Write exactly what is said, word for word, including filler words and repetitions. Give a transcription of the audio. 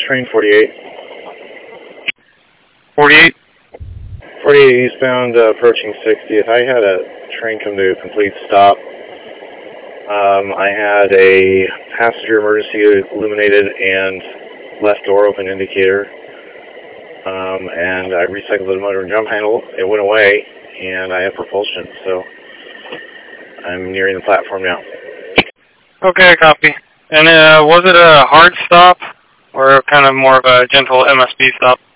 train forty-eight. forty-eight? forty-eight eastbound, uh, approaching sixtieth. I had a train come to a complete stop. Um, I had a passenger emergency illuminated and left door open indicator. Um, and I recycled the motor and jump handle. It went away, and I have propulsion, so I'm nearing the platform now. Okay, copy. And uh, was it a hard stop, or kind of more of a gentle M S B stop?